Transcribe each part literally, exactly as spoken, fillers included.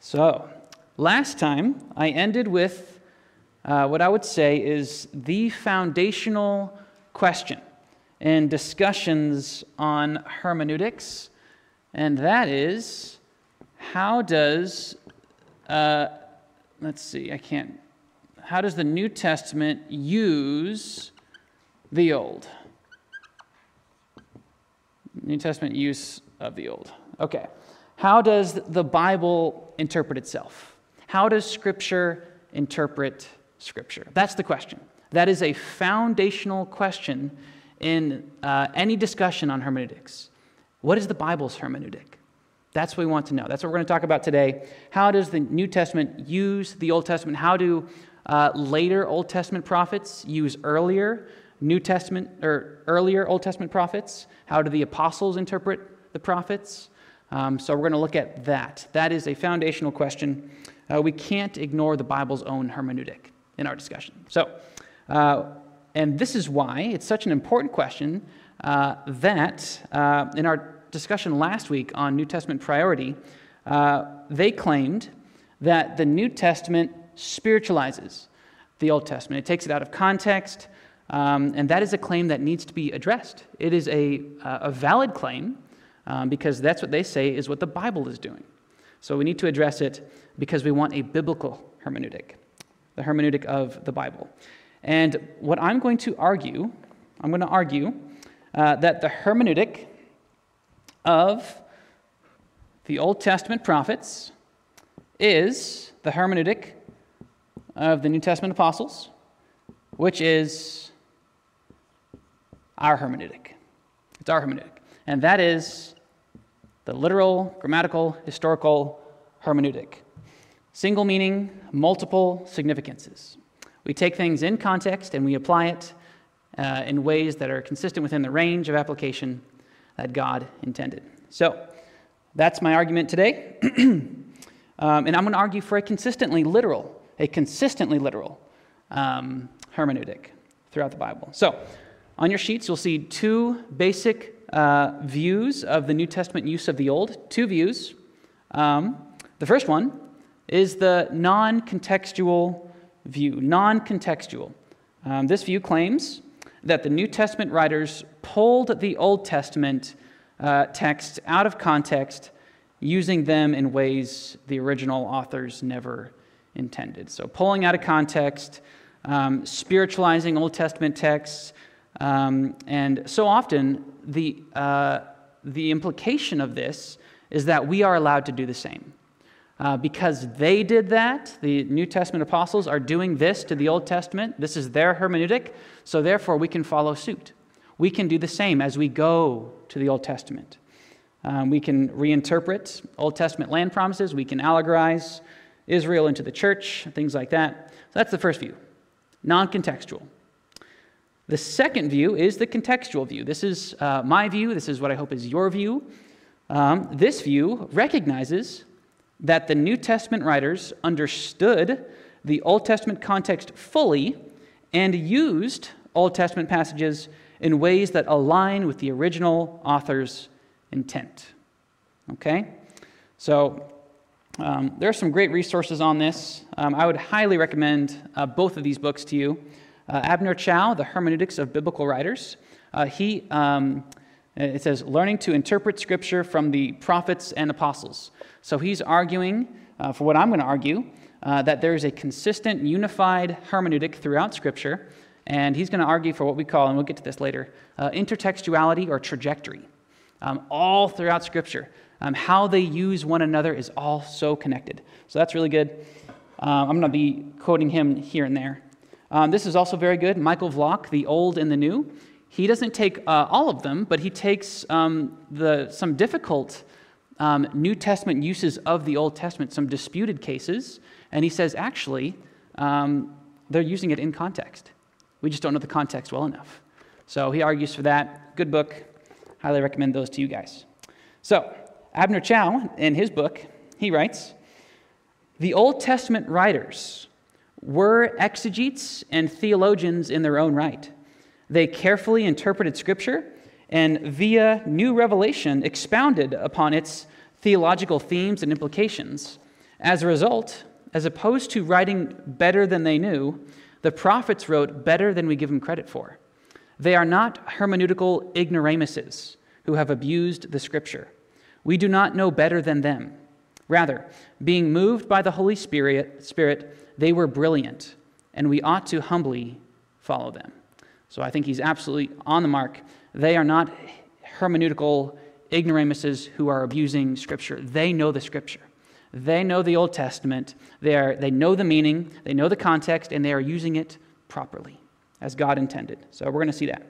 So, last time I ended with uh, what I would say is the foundational question in discussions on hermeneutics, and that is, how does, uh, let's see, I can't, how does the New Testament use the Old? New Testament use of the Old. Okay. How does the Bible interpret itself? How does Scripture interpret Scripture? That's the question. That is a foundational question in uh, any discussion on hermeneutics. What is the Bible's hermeneutic? That's what we want to know. That's what we're going to talk about today. How does the New Testament use the Old Testament? How do uh, later Old Testament prophets use earlier New Testament or earlier Old Testament prophets? How do the apostles interpret the prophets? Um, so we're going to look at that. That is a foundational question. Uh, we can't ignore the Bible's own hermeneutic in our discussion. So, uh, and this is why it's such an important question uh, that uh, in our discussion last week on New Testament priority, uh, they claimed that the New Testament spiritualizes the Old Testament. It takes it out of context, um, and that is a claim that needs to be addressed. It is a, uh, a valid claim, Um, because that's what they say is what the Bible is doing. So we need to address it because we want a biblical hermeneutic, the hermeneutic of the Bible. And what I'm going to argue, I'm going to argue uh, that the hermeneutic of the Old Testament prophets is the hermeneutic of the New Testament apostles, which is our hermeneutic. It's our hermeneutic. And that is the literal, grammatical, historical hermeneutic. Single meaning, multiple significances. We take things in context and we apply it uh, in ways that are consistent within the range of application that God intended. So, that's my argument today. um, and I'm going to argue for a consistently literal, a consistently literal um, hermeneutic throughout the Bible. So, on your sheets, you'll see two basic Uh, views of the New Testament use of the Old, two views. Um, the first one is the non-contextual view, non-contextual. Um, this view claims that the New Testament writers pulled the Old Testament uh, texts out of context, using them in ways the original authors never intended. So pulling out of context, um, spiritualizing Old Testament texts, um, and so often The, uh, the implication of this is that we are allowed to do the same. Uh, because they did that, the New Testament apostles are doing this to the Old Testament. This is their hermeneutic, so therefore we can follow suit. We can do the same as we go to the Old Testament. Um, we can reinterpret Old Testament land promises. We can allegorize Israel into the church, things like that. So that's the first view, non-contextual. The second view is the contextual view. This is uh, my view. This is what I hope is your view. Um, this view recognizes that the New Testament writers understood the Old Testament context fully and used Old Testament passages in ways that align with the original author's intent. Okay? So um, there are some great resources on this. Um, I would highly recommend uh, both of these books to you. Uh, Abner Chou, The Hermeneutics of Biblical Writers. Uh, he, um, it says, learning to interpret Scripture from the prophets and apostles. So he's arguing, uh, for what I'm going to argue, uh, that there is a consistent, unified hermeneutic throughout Scripture, and he's going to argue for what we call, and we'll get to this later, uh, intertextuality or trajectory. Um, all throughout Scripture. Um, how they use one another is all so connected. So that's really good. Uh, I'm going to be quoting him here and there. Um, this is also very good. Michael Vlock, The Old and the New. He doesn't take uh, all of them, but he takes um, the some difficult um, New Testament uses of the Old Testament, some disputed cases, and he says, actually, um, they're using it in context. We just don't know the context well enough. So he argues for that. Good book. Highly recommend those to you guys. So, Abner Chou, in his book, he writes, the Old Testament writers were exegetes and theologians in their own right. They carefully interpreted Scripture and via new revelation expounded upon its theological themes and implications As a result, as opposed to writing better than they knew, the prophets wrote better than we give them credit for. They are not hermeneutical ignoramuses who have abused the Scripture. We do not know better than them. Rather, being moved by the Holy Spirit, Spirit, they were brilliant, and we ought to humbly follow them. So I think he's absolutely on the mark. They are not hermeneutical ignoramuses who are abusing Scripture. They know the Scripture. They know the Old Testament. They are, they know the meaning, they know the context, and they are using it properly, as God intended. So we're going to see that.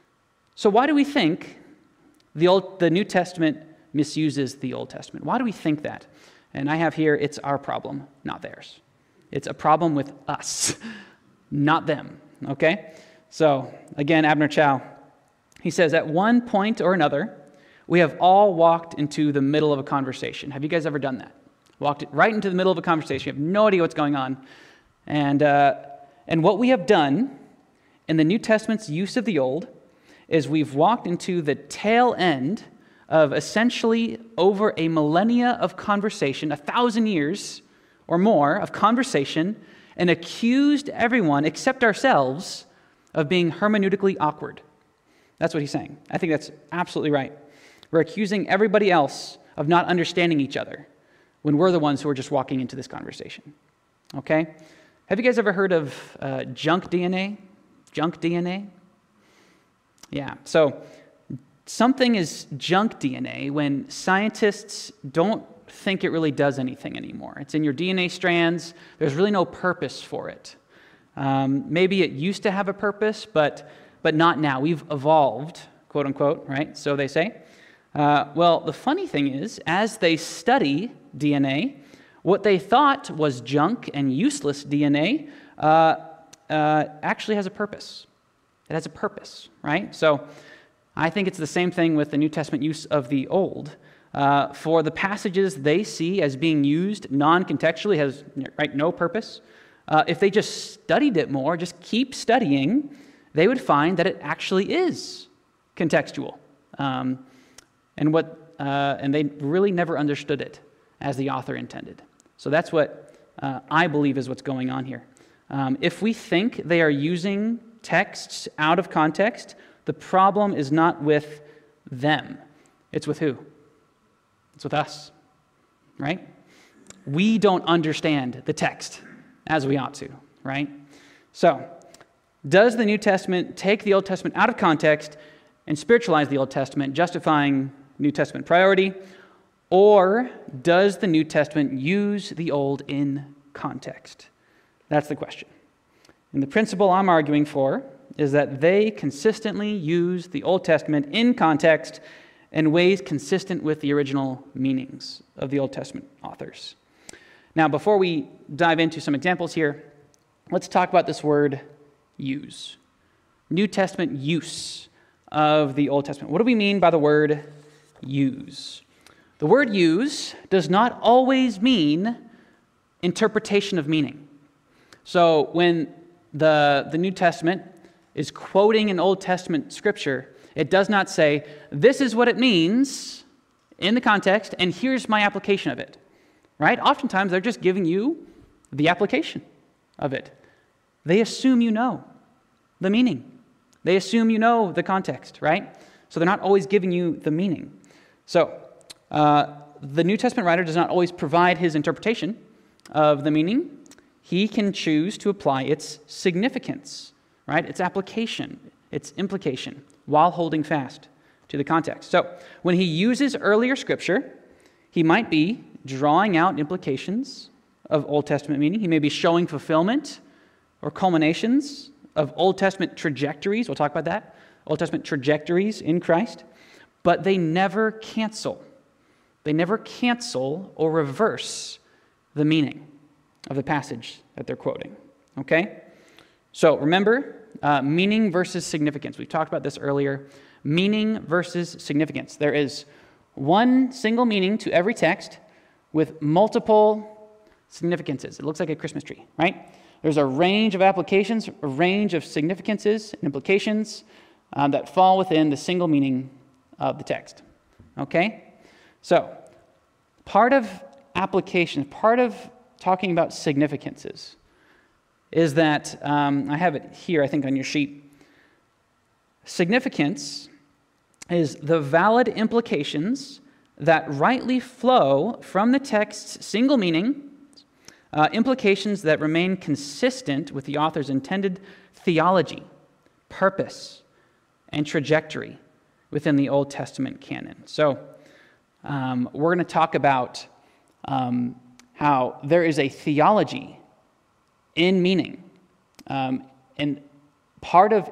So why do we think the Old, the New Testament misuses the Old Testament? Why do we think that? And I have here, it's our problem, not theirs. It's a problem with us, not them, okay? So, again, Abner Chou, he says, at one point or another, we have all walked into the middle of a conversation. Have you guys ever done that? Walked right into the middle of a conversation. You have no idea what's going on. And, uh, and what we have done in the New Testament's use of the Old is we've walked into the tail end of essentially over a millennia of conversation, a thousand years or more of conversation, and accused everyone except ourselves of being hermeneutically awkward. That's what he's saying. I think that's absolutely right. We're accusing everybody else of not understanding each other when we're the ones who are just walking into this conversation. Okay? Have you guys ever heard of uh, junk D N A? Junk D N A? Yeah, so something is junk D N A when scientists don't think it really does anything anymore. It's in your D N A strands. There's really no purpose for it. Um, maybe it used to have a purpose, but but not now. We've evolved, quote unquote, right? So they say. Uh, well, the funny thing is, as they study D N A, what they thought was junk and useless D N A uh, uh, actually has a purpose. It has a purpose, right? So I think it's the same thing with the New Testament use of the Old. Uh, for the passages they see as being used non-contextually, has right no purpose. Uh, if they just studied it more, just keep studying, they would find that it actually is contextual, um, and what uh, and they really never understood it as the author intended. So that's what uh, I believe is what's going on here. Um, if we think they are using texts out of context, the problem is not with them; it's with who? It's with us, right? We don't understand the text as we ought to, right? So, does the New Testament take the Old Testament out of context and spiritualize the Old Testament, justifying New Testament priority? Or does the New Testament use the Old in context? That's the question. And the principle I'm arguing for is that they consistently use the Old Testament in context in ways consistent with the original meanings of the Old Testament authors. Now, before we dive into some examples here, let's talk about this word use. New Testament use of the Old Testament. What do we mean by the word use? The word use does not always mean interpretation of meaning. So when the, the New Testament is quoting an Old Testament scripture, it does not say, this is what it means in the context, and here's my application of it. Right? Oftentimes, they're just giving you the application of it. They assume you know the meaning. They assume you know the context, right? So they're not always giving you the meaning. So uh, the New Testament writer does not always provide his interpretation of the meaning. He can choose to apply its significance, right? Its application, its implication, while holding fast to the context. So when he uses earlier scripture, he might be drawing out implications of Old Testament meaning. He may be showing fulfillment or culminations of Old Testament trajectories. We'll talk about that. Old Testament trajectories in Christ. But they never cancel. They never cancel or reverse the meaning of the passage that they're quoting. Okay? So remember, uh, meaning versus significance. We've talked about this earlier. Meaning versus significance. There is one single meaning to every text with multiple significances. It looks like a Christmas tree, right? There's a range of applications, a range of significances and implications um, that fall within the single meaning of the text. Okay? So, part of application, part of talking about significances is that, um, I have it here, I think, on your sheet. Significance is the valid implications that rightly flow from the text's single meaning, uh, implications that remain consistent with the author's intended theology, purpose, and trajectory within the Old Testament canon. So um, we're going to talk about um, how there is a theology in meaning. Um, and part of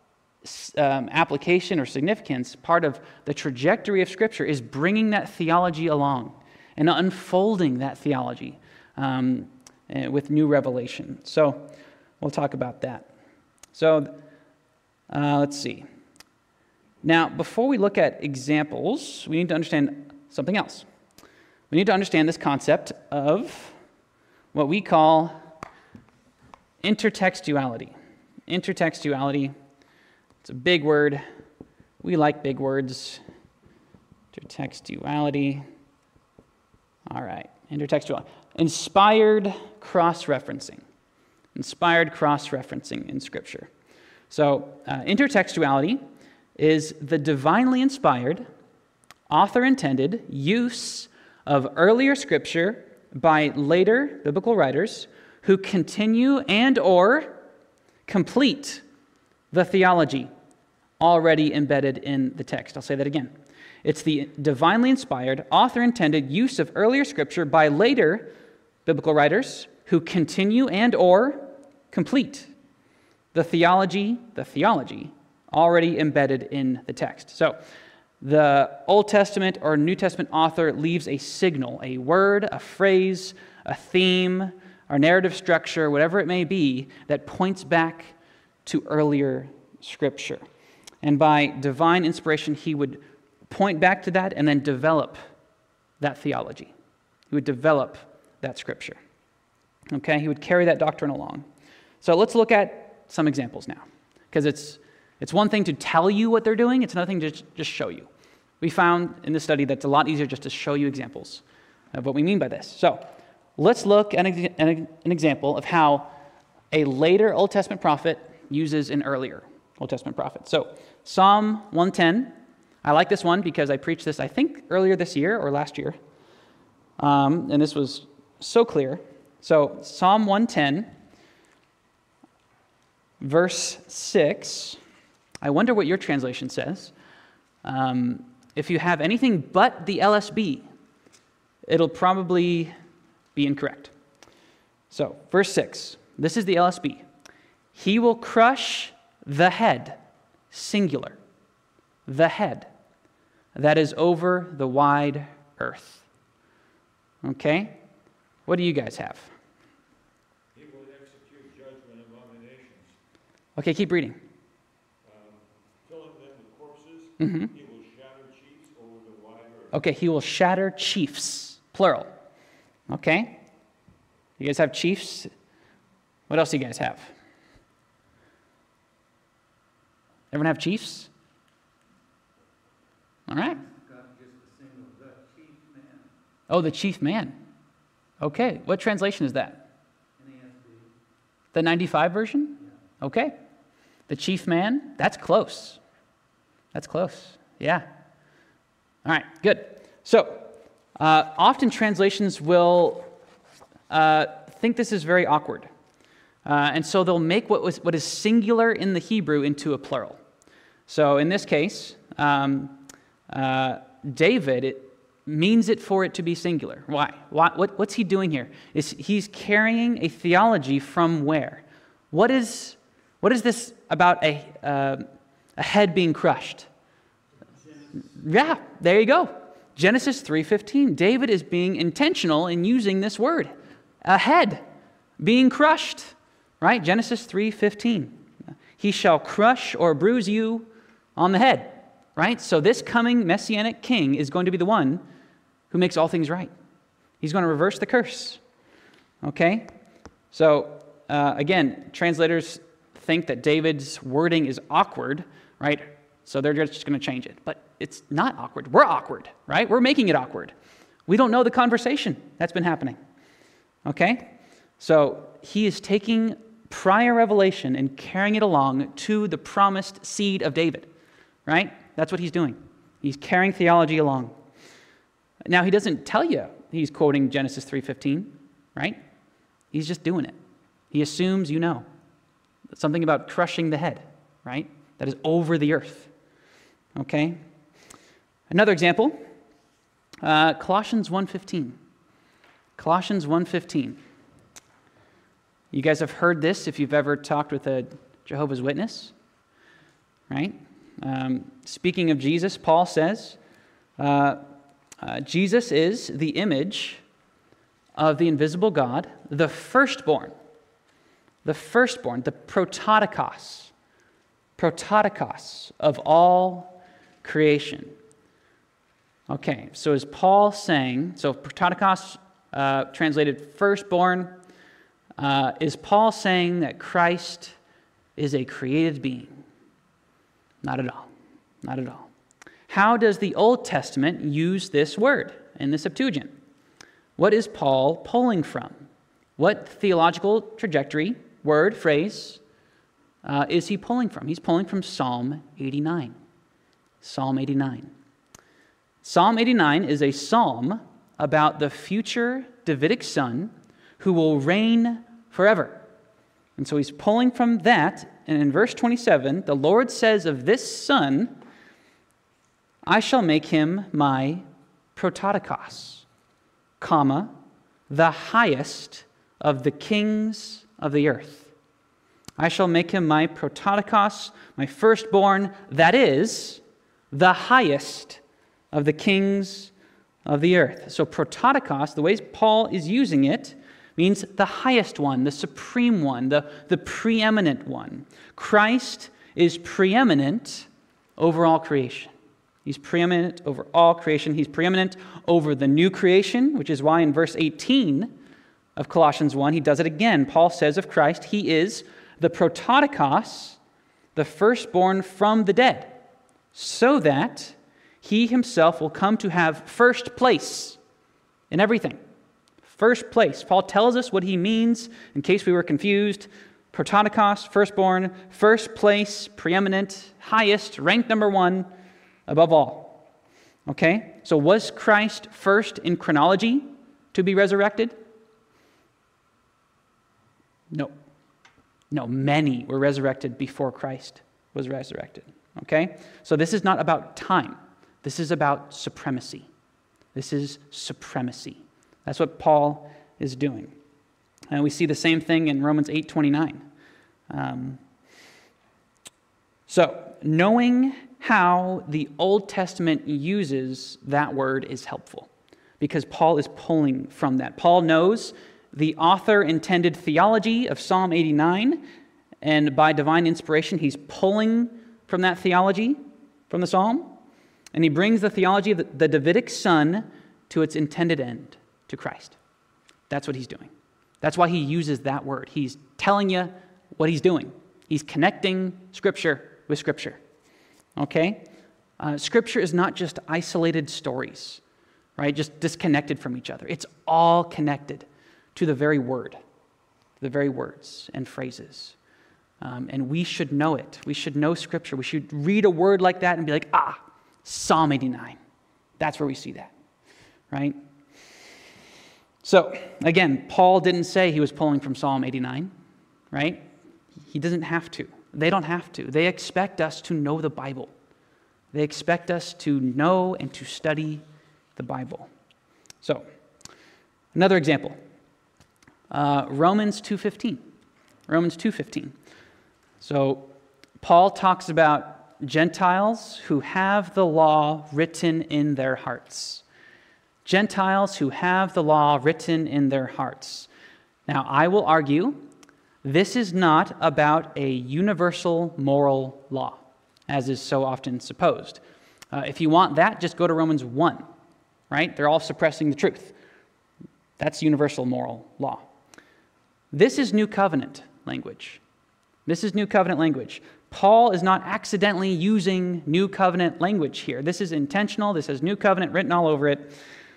um, application or significance, part of the trajectory of Scripture is bringing that theology along and unfolding that theology um, with new revelation. So we'll talk about that. So uh, let's see. Now, before we look at examples, we need to understand something else. We need to understand this concept of what we call intertextuality. Intertextuality, it's a big word. We like big words. Intertextuality. All right, intertextuality. Inspired cross-referencing. Inspired cross-referencing in Scripture. So, uh, intertextuality is the divinely inspired, author-intended use of earlier Scripture by later biblical writers who continue and or complete the theology already embedded in the text. I'll say that again. It's the divinely inspired, author-intended use of earlier Scripture by later biblical writers who continue and or complete the theology, the theology already embedded in the text. So, the Old Testament or New Testament author leaves a signal, a word, a phrase, a theme, or narrative structure, whatever it may be, that points back to earlier Scripture. And by divine inspiration, he would point back to that and then develop that theology. He would develop that Scripture. Okay? He would carry that doctrine along. So let's look at some examples now, because it's It's one thing to tell you what they're doing, it's another thing to just show you. We found in this study that it's a lot easier just to show you examples of what we mean by this. So, let's look at an example of how a later Old Testament prophet uses an earlier Old Testament prophet. So, Psalm one ten, I like this one because I preached this, I think, earlier this year or last year. Um, and this was so clear. So, Psalm one ten, verse six. I wonder what your translation says. Um, if you have anything but the L S B, it'll probably be incorrect. So, verse six. This is the L S B. He will crush the head, singular, the head that is over the wide earth. Okay? What do you guys have? He will execute judgment among the nations. Okay, keep reading. Mm-hmm. He will shatter chiefs over the wide earth. Okay, he will shatter chiefs, plural. Okay? You guys have chiefs? What else do you guys have? Everyone have chiefs? All right. Oh, the chief man. Okay, what translation is that? N A S B. The ninety-five version? Yeah. Okay. The chief man, that's close. That's close. Yeah. All right, good. So, uh, often translations will uh, think this is very awkward. Uh, and so they'll make what, was, what is singular in the Hebrew into a plural. So in this case, um, uh, David, it means it for it to be singular. Why? Why what, what's he doing here? Is he's carrying a theology from where? What is, what is this about a... Uh, A head being crushed? Yeah, there you go. Genesis three fifteen. David is being intentional in using this word. A head being crushed. Right? Genesis three fifteen. He shall crush or bruise you on the head. Right? So this coming messianic king is going to be the one who makes all things right. He's going to reverse the curse. Okay? So, uh, again, translators think that David's wording is awkward, right? So they're just going to change it. But it's not awkward. We're awkward, right? We're making it awkward. We don't know the conversation that's been happening. Okay? So he is taking prior revelation and carrying it along to the promised seed of David. Right? That's what he's doing. He's carrying theology along. Now, he doesn't tell you he's quoting Genesis three fifteen, right? He's just doing it. He assumes you know. Something about crushing the head, right? That is over the earth. Okay? Another example, uh, Colossians one fifteen. Colossians one fifteen. You guys have heard this if you've ever talked with a Jehovah's Witness, right? Um, speaking of Jesus, Paul says, uh, uh, Jesus is the image of the invisible God, the firstborn, the firstborn, the prototokos, prototokos of all creation. Okay, so is Paul saying, so prototokos, uh, translated firstborn, uh, is Paul saying that Christ is a created being? Not at all. Not at all. How does the Old Testament use this word in the Septuagint? What is Paul pulling from? What theological trajectory, word, phrase, uh, is he pulling from? He's pulling from Psalm eighty-nine. Psalm eighty-nine. Psalm eighty-nine is a psalm about the future Davidic son who will reign forever. And so he's pulling from that, and in verse twenty-seven, the Lord says of this son, I shall make him my prototokos, comma, the highest of the kings of the earth. I shall make him my prototokos, my firstborn, that is, the highest of the kings of the earth. So prototokos, the way Paul is using it, means the highest one, the supreme one, the, the preeminent one. Christ is preeminent over all creation. He's preeminent over all creation. He's preeminent over the new creation, which is why in verse eighteen of Colossians one, he does it again. Paul says of Christ, he is the prototokos, the firstborn from the dead, so that he himself will come to have first place in everything. First place. Paul tells us what he means, in case we were confused. Prototokos, firstborn, first place, preeminent, highest, ranked number one, above all. Okay? So was Christ first in chronology to be resurrected? No. No, many were resurrected before Christ was resurrected. Okay? So this is not about time. This is about supremacy. This is supremacy. That's what Paul is doing. And we see the same thing in Romans eight twenty-nine. Um, so, knowing how the Old Testament uses that word is helpful, because Paul is pulling from that. Paul knows the author intended theology of Psalm eighty-nine, and by divine inspiration, he's pulling from that theology, from the psalm, and he brings the theology of the, the Davidic son to its intended end, to Christ. That's what he's doing. That's why he uses that word. He's telling you what he's doing. He's connecting Scripture with Scripture. Okay? Uh, scripture is not just isolated stories, right? Just disconnected from each other. It's all connected to the very word, the very words and phrases. Um, and we should know it. We should know Scripture. We should read a word like that and be like, ah, Psalm eighty-nine. That's where we see that, right? So, again, Paul didn't say he was pulling from Psalm eighty-nine, right? He doesn't have to. They don't have to. They expect us to know the Bible. They expect us to know and to study the Bible. So, another example. Uh, Romans two fifteen. Romans two fifteen. So, Paul talks about Gentiles who have the law written in their hearts. Gentiles who have the law written in their hearts. Now, I will argue this is not about a universal moral law, as is so often supposed. Uh, if you want that, just go to Romans one, right? They're all suppressing the truth. That's universal moral law. This is New Covenant language. This is New Covenant language. Paul is not accidentally using New Covenant language here. This is intentional. This has New Covenant written all over it.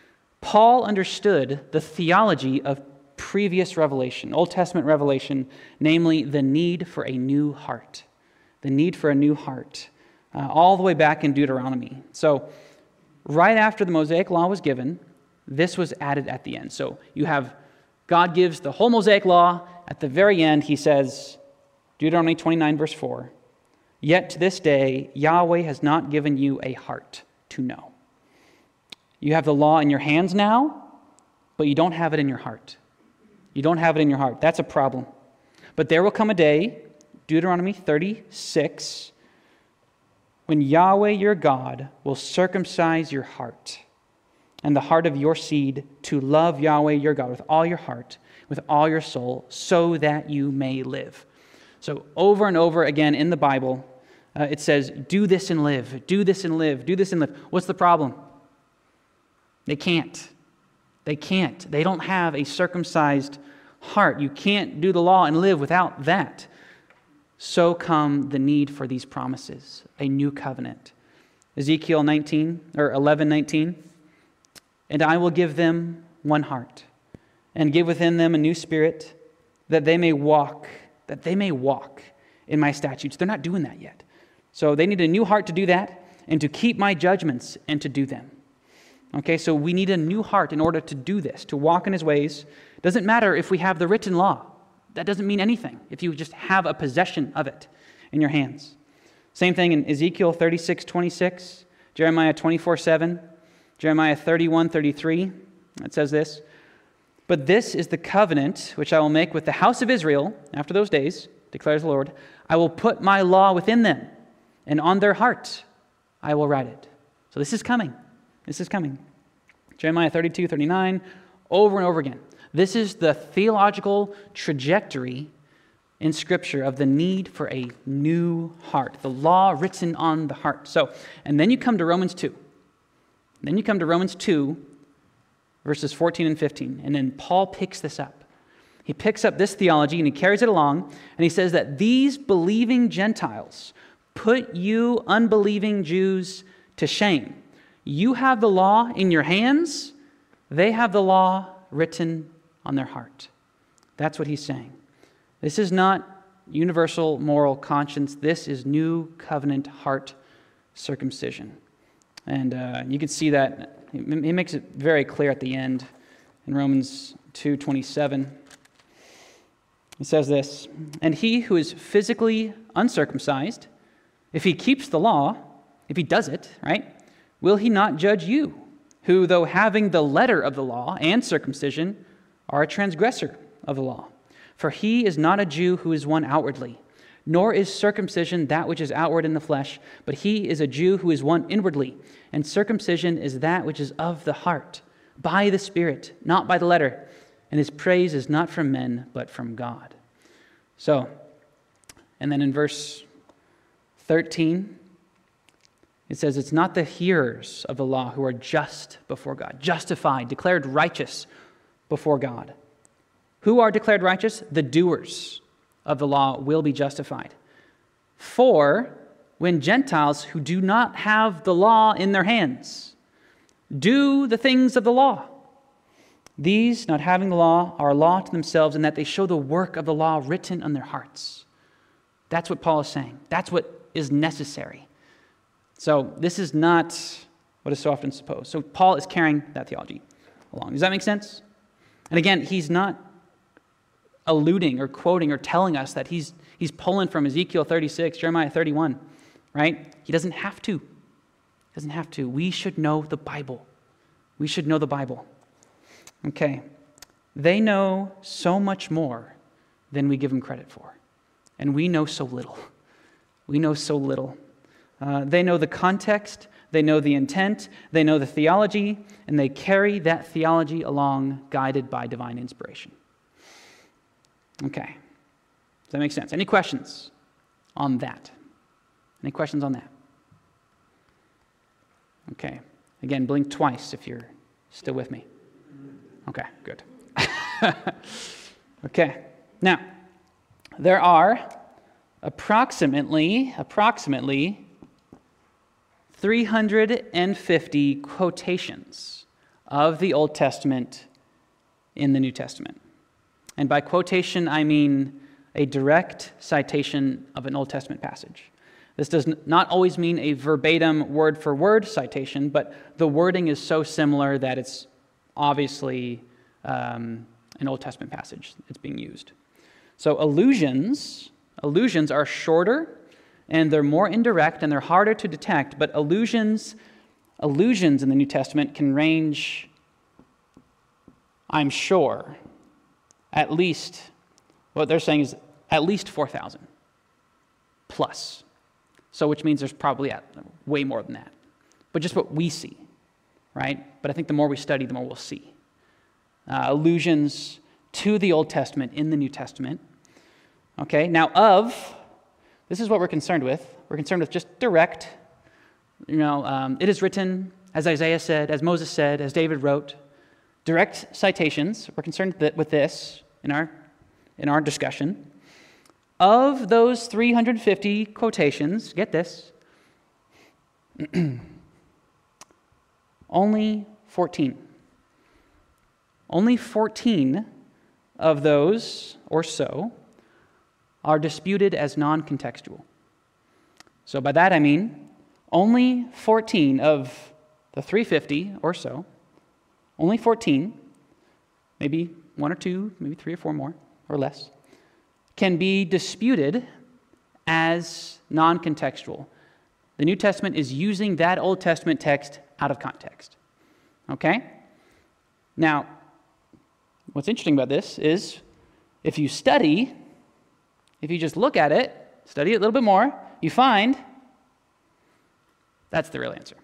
Paul understood the theology of previous revelation, Old Testament revelation, namely the need for a new heart. The need for a new heart, uh, all the way back in Deuteronomy. So, right after the Mosaic Law was given, this was added at the end. So, you have God gives the whole Mosaic Law. At the very end, he says, Deuteronomy twenty-nine, verse four, "Yet to this day, Yahweh has not given you a heart to know." You have the law in your hands now, but you don't have it in your heart. You don't have it in your heart. That's a problem. But there will come a day, Deuteronomy thirty-six, when Yahweh your God will circumcise your heart and the heart of your seed to love Yahweh your God with all your heart, with all your soul, so that you may live. So over and over again in the Bible, uh, it says, do this and live, do this and live, do this and live. What's the problem? They can't. They can't. They don't have a circumcised heart. You can't do the law and live without that. So come the need for these promises, a new covenant. Ezekiel nineteen, or eleven nineteen, "And I will give them one heart, and give within them a new spirit, that they may walk, that they may walk in my statutes." They're not doing that yet. So they need a new heart to do that, and to keep my judgments and to do them. Okay, so we need a new heart in order to do this, to walk in his ways. It doesn't matter if we have the written law. That doesn't mean anything if you just have a possession of it in your hands. Same thing in Ezekiel thirty-six twenty-six, Jeremiah twenty-four seven, Jeremiah thirty-one thirty-three. It says this, "But this is the covenant which I will make with the house of Israel after those days, declares the Lord. I will put my law within them, and on their heart I will write it." So this is coming. This is coming. Jeremiah thirty-two thirty-nine, over and over again. This is the theological trajectory in Scripture of the need for a new heart, the law written on the heart. So, and then you come to Romans two. Then you come to Romans two, verses fourteen and fifteen, and then Paul picks this up. He picks up this theology and he carries it along, and he says that these believing Gentiles put you unbelieving Jews to shame. You have the law in your hands, they have the law written on their heart. That's what he's saying. This is not universal moral conscience. This is new covenant heart circumcision. And uh, you can see that. He makes it very clear at the end in Romans two twenty-seven. He says this, "And he who is physically uncircumcised, if he keeps the law, if he does it, right, will he not judge you, who, though having the letter of the law and circumcision, are a transgressor of the law? For he is not a Jew who is one outwardly, nor is circumcision that which is outward in the flesh, but he is a Jew who is one inwardly, and circumcision is that which is of the heart, by the Spirit, not by the letter, and his praise is not from men, but from God." So, and then in verse thirteen, it says, "It's not the hearers of the law who are just before God," justified, declared righteous before God. Who are declared righteous? The doers of the law will be justified. For when Gentiles who do not have the law in their hands do the things of the law, these, not having the law, are a law to themselves in that they show the work of the law written on their hearts. That's what Paul is saying. That's what is necessary. So this is not what is so often supposed. So Paul is carrying that theology along. Does that make sense? And again, he's not alluding or quoting or telling us that he's he's pulling from Ezekiel thirty-six, Jeremiah thirty-one, right? He doesn't have to. He doesn't have to. We should know the Bible. We should know the Bible. Okay. They know so much more than we give them credit for. And we know so little. We know so little. Uh, they know the context, they know the intent, they know the theology, and they carry that theology along, guided by divine inspiration. Okay. Does that make sense? Any questions on that? Any questions on that? Okay. Again, blink twice if you're still with me. Okay, good. Okay. Now, there are approximately, approximately three hundred fifty quotations of the Old Testament in the New Testament. And by quotation, I mean a direct citation of an Old Testament passage. This does not always mean a verbatim word-for-word citation, but the wording is so similar that it's obviously um, an Old Testament passage that's being used. So allusions, allusions are shorter, and they're more indirect, and they're harder to detect, but allusions, allusions in the New Testament can range, I'm sure, at least, what they're saying is at least four thousand plus. So which means there's probably at way more than that. But just what we see, right? But I think the more we study, the more we'll see. Uh, allusions to the Old Testament in the New Testament. Okay, now of, this is what we're concerned with. We're concerned with just direct, you know, um, it is written, as Isaiah said, as Moses said, as David wrote. Direct citations. We're concerned that with this in our, in our discussion. Of those three hundred fifty quotations, get this, only fourteen. Only fourteen of those, or so, are disputed as non-contextual. So by that I mean, only fourteen of the three hundred fifty or so, only fourteen, maybe one or two, maybe three or four more, or less, can be disputed as non-contextual. The New Testament is using that Old Testament text out of context. Okay? Now, what's interesting about this is if you study, if you just look at it, study it a little bit more, you find that's the real answer.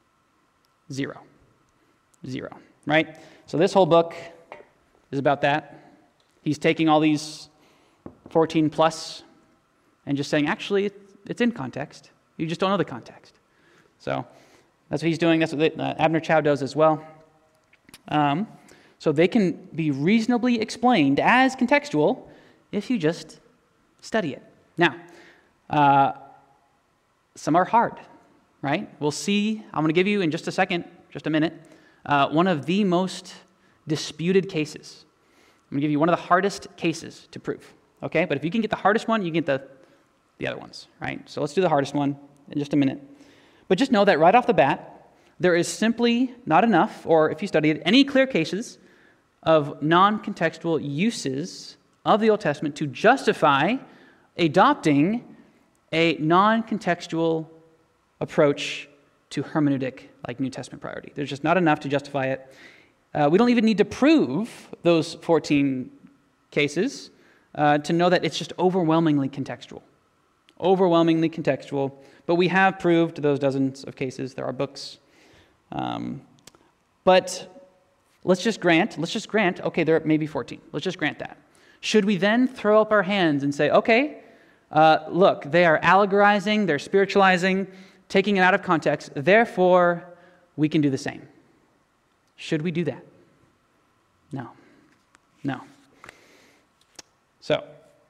Zero. Zero. Right? So this whole book is about that. He's taking all these fourteen plus and just saying, actually, it's in context. You just don't know the context. So that's what he's doing. That's what they, uh, Abner Chou does as well. Um, so they can be reasonably explained as contextual if you just study it. Now, uh, some are hard, right? We'll see. I'm going to give you in just a second, just a minute, uh, one of the most disputed cases. I'm going to give you one of the hardest cases to prove. Okay, but if you can get the hardest one, you can get the, the other ones, right? So let's do the hardest one in just a minute. But just know that right off the bat, there is simply not enough, or if you study it, any clear cases of non-contextual uses of the Old Testament to justify adopting a non-contextual approach to hermeneutic like New Testament priority. There's just not enough to justify it. Uh, we don't even need to prove those fourteen cases Uh, to know that it's just overwhelmingly contextual. Overwhelmingly contextual. But we have proved those dozens of cases. There are books. Um, but let's just grant, let's just grant, okay, there may be fourteen. Let's just grant that. Should we then throw up our hands and say, okay, uh, look, they are allegorizing, they're spiritualizing, taking it out of context, therefore we can do the same? Should we do that? No. No. So,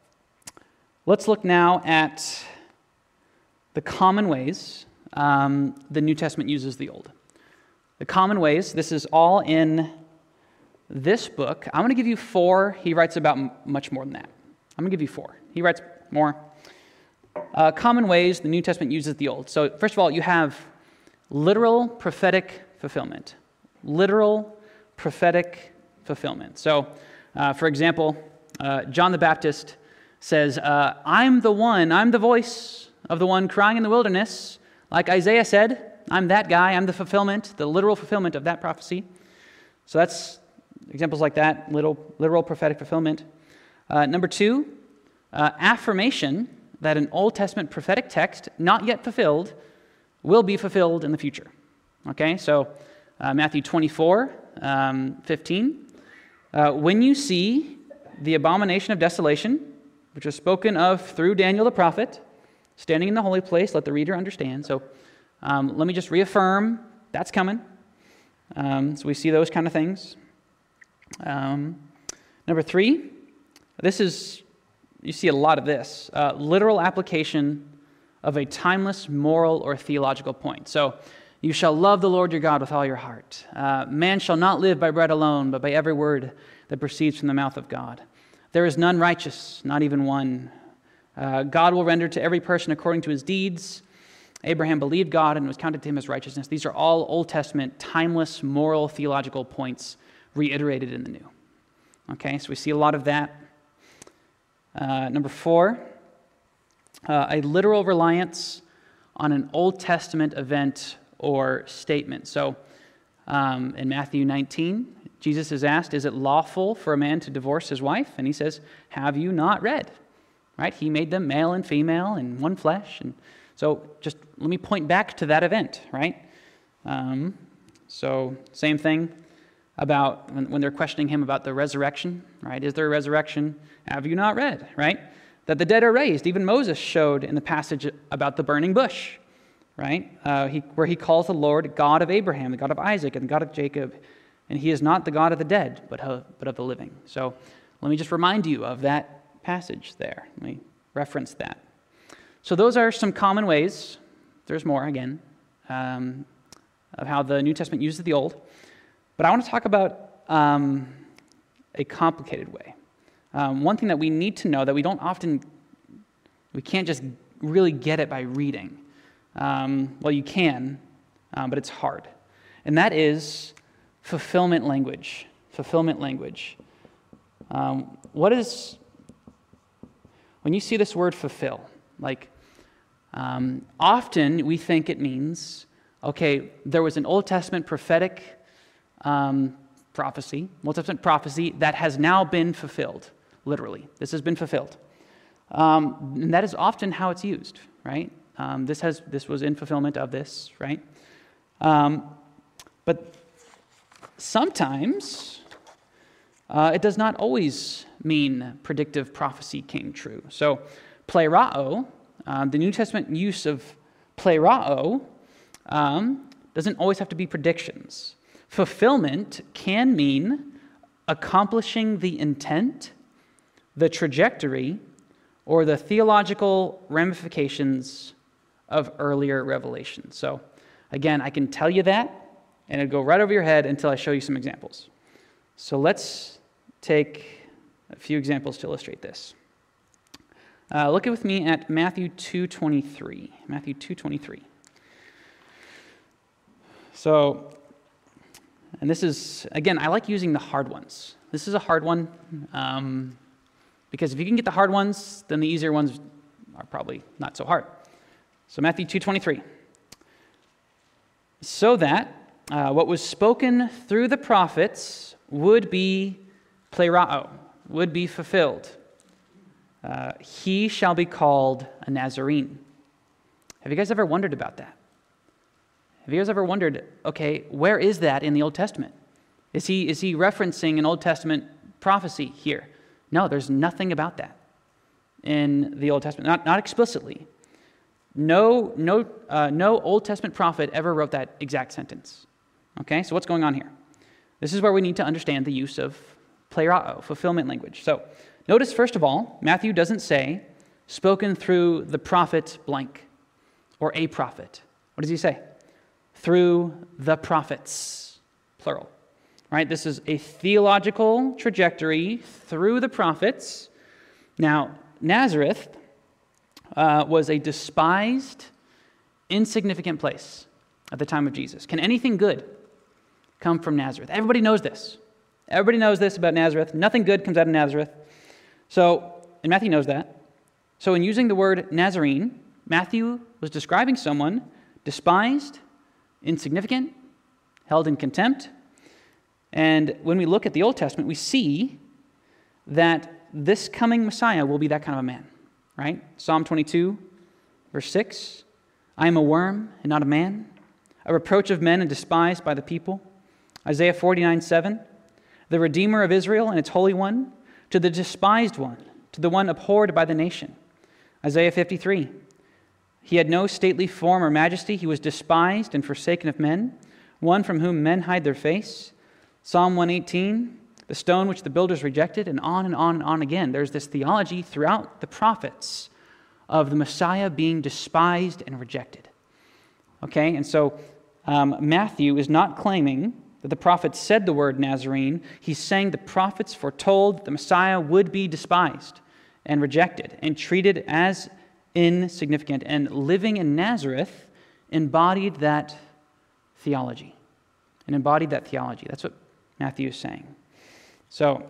let's look now at the common ways um, the New Testament uses the Old. The common ways, this is all in this book. I'm going to give you four. He writes about m- much more than that. I'm going to give you four. He writes more. Uh, common ways the New Testament uses the Old. So, first of all, you have literal prophetic fulfillment. Literal prophetic fulfillment. So, uh, for example, Uh, John the Baptist says, uh, I'm the one, I'm the voice of the one crying in the wilderness. Like Isaiah said, I'm that guy, I'm the fulfillment, the literal fulfillment of that prophecy. So that's examples like that, literal, literal prophetic fulfillment. Uh, number two, uh, affirmation that an Old Testament prophetic text, not yet fulfilled, will be fulfilled in the future. Okay, so uh, Matthew twenty-four, um, fifteen. Uh, when you see the abomination of desolation, which was spoken of through Daniel the prophet, standing in the holy place, let the reader understand. So um, let me just reaffirm, that's coming. Um, so we see those kind of things. Um, number three, this is, you see a lot of this, uh, literal application of a timeless moral or theological point. So You shall love the Lord your God with all your heart. Uh, man shall not live by bread alone, but by every word that proceeds from the mouth of God. There is none righteous, not even one. Uh, God will render to every person according to his deeds. Abraham believed God and it was counted to him as righteousness. These are all Old Testament, timeless, moral, theological points reiterated in the New. Okay, so we see a lot of that. Uh, number four, uh, a literal reliance on an Old Testament event or statement. So um, in Matthew nineteen, Jesus is asked, is it lawful for a man to divorce his wife? And he says, have you not read? Right? He made them male and female in one flesh. And so just let me point back to that event, right? Um, so same thing about when, when they're questioning him about the resurrection, right? Is there a resurrection? Have you not read, right? That the dead are raised. Even Moses showed in the passage about the burning bush, right? Uh, he, where he calls the Lord God of Abraham, the God of Isaac, and the God of Jacob. And he is not the God of the dead, but of, but of the living. So let me just remind you of that passage there. Let me reference that. So those are some common ways, there's more again, um, of how the New Testament uses the Old. But I want to talk about um, a complicated way. Um, one thing that we need to know that we don't often, we can't just really get it by reading. Um, well, you can, um, but it's hard. And that is fulfillment language. Fulfillment language. Um, what is, when you see this word fulfill, like, um, often we think it means, okay, there was an Old Testament prophetic um, prophecy, Old Testament prophecy that has now been fulfilled, literally. This has been fulfilled. Um, and that is often how it's used, right? Um, this has this was in fulfillment of this, right? Um, but sometimes uh, it does not always mean predictive prophecy came true. So plerao, uh, the New Testament use of plerao, um, doesn't always have to be predictions. Fulfillment can mean accomplishing the intent, the trajectory, or the theological ramifications of earlier revelation. So again, I can tell you that, and it'll go right over your head until I show you some examples. So let's take a few examples to illustrate this. Uh, look with me at Matthew two twenty-three. Matthew two twenty-three. So, and this is, again, I like using the hard ones. This is a hard one, um, because if you can get the hard ones, then the easier ones are probably not so hard. So Matthew two twenty-three. So that uh, what was spoken through the prophets would be plerao, would be fulfilled. Uh, he shall be called a Nazarene. Have you guys ever wondered about that? Have you guys ever wondered, okay, where is that in the Old Testament? Is he, is he referencing an Old Testament prophecy here? No, there's nothing about that in the Old Testament, not, not explicitly. No, no, uh, no Old Testament prophet ever wrote that exact sentence. Okay, so what's going on here? This is where we need to understand the use of plerao, fulfillment language. So notice, first of all, Matthew doesn't say, spoken through the prophet blank, or a prophet. What does he say? Through the prophets, plural. Right? This is a theological trajectory through the prophets. Now, Nazareth uh, was a despised, insignificant place at the time of Jesus. Can anything good come from Nazareth? Everybody knows this. Everybody knows this about Nazareth. Nothing good comes out of Nazareth. So, and Matthew knows that. So in using the word Nazarene, Matthew was describing someone despised, insignificant, held in contempt. And when we look at the Old Testament, we see that this coming Messiah will be that kind of a man, right? Psalm twenty-two, verse six, I am a worm and not a man, a reproach of men and despised by the people. Isaiah forty-nine, seven, the Redeemer of Israel and its Holy One, to the despised one, to the one abhorred by the nation. Isaiah fifty-three, he had no stately form or majesty, he was despised and forsaken of men, one from whom men hide their face. Psalm one eighteen, the stone which the builders rejected, and on and on and on again. There's this theology throughout the prophets of the Messiah being despised and rejected. Okay, and so um, Matthew is not claiming that the prophets said the word Nazarene. He's saying the prophets foretold that the Messiah would be despised and rejected and treated as insignificant. And living in Nazareth embodied that theology. And embodied that theology. That's what Matthew is saying. So,